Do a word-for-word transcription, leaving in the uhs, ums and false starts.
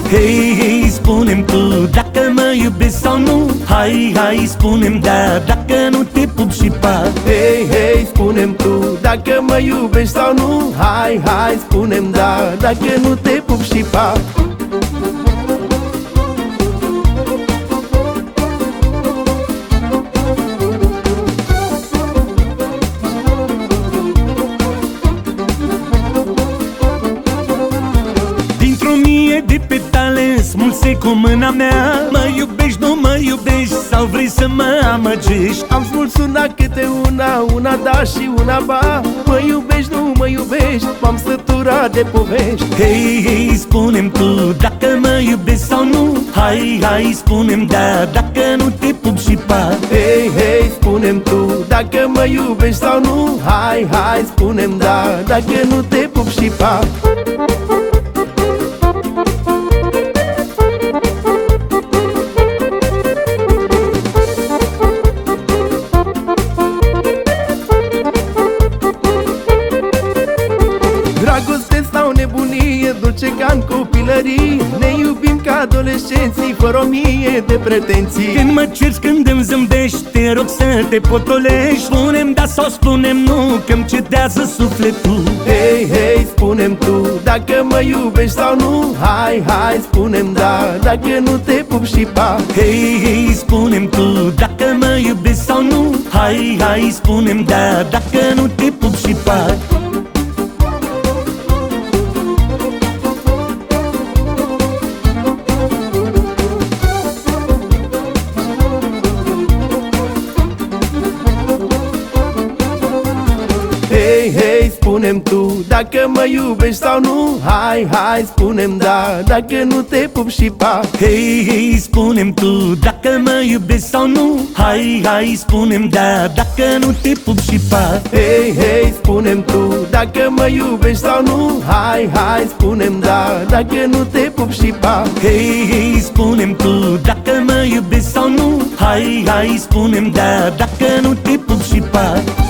Hei, hei, spune-mi tu dacă mă iubești sau nu. Hai, hai, spune-mi da, dacă nu te pup și pa. Hei, hei, spune-mi tu dacă mă iubești sau nu. Hai, hai, spune-mi da, dacă nu te pup și pa. Dintr-o mie de petale smulse cu mâna mea, mă iubești, nu mă iubești, sau vrei să mă amăgești? Am smuls una câte una, una da și una ba. Mă iubești, nu mă iubești, m-am săturat de povești. Hei, hei, spune-mi tu dacă mă iubești sau nu. Hai, hai, spune-mi da, dacă nu te pup și pa. Hei, hei, spune-mi tu dacă mă iubești sau nu. Hai, hai, spune-mi da, dacă nu te pup și pa. Dragoste sau nebunie, dulce ca-n copilărie. Ne iubim ca adolescenții, fără o mie de pretenții. Când mă ceri, când îmi zâmbești, te rog să te potolești. Spune-mi da sau spune-mi nu, că-mi cedează sufletul. Hei, hei, spune-mi tu dacă mă iubești sau nu. Hai, hai, spune-mi da, dacă nu te pup și pa. Hei, hei, spune-mi tu dacă mă iubești sau nu. Hai, hai, spune-mi da, dacă nu te pup și pa. Hei, hei, spune-mi tu dacă mă iubești sau nu. Hai, hai, spune-mi da, dacă nu te pup și pa. Hei, hei, spune-mi tu dacă mă iubești sau nu. Hai, hai, spune-mi da, dacă nu te pup și pa. Hei, hei, spune-mi tu dacă mă iubești sau nu. Hai, hai, spune-mi da, dacă nu te pup și pa. Hei, hei, spune-mi tu dacă mă iubești sau nu. Hai, hai, spune-mi da, dacă nu te pup și pa.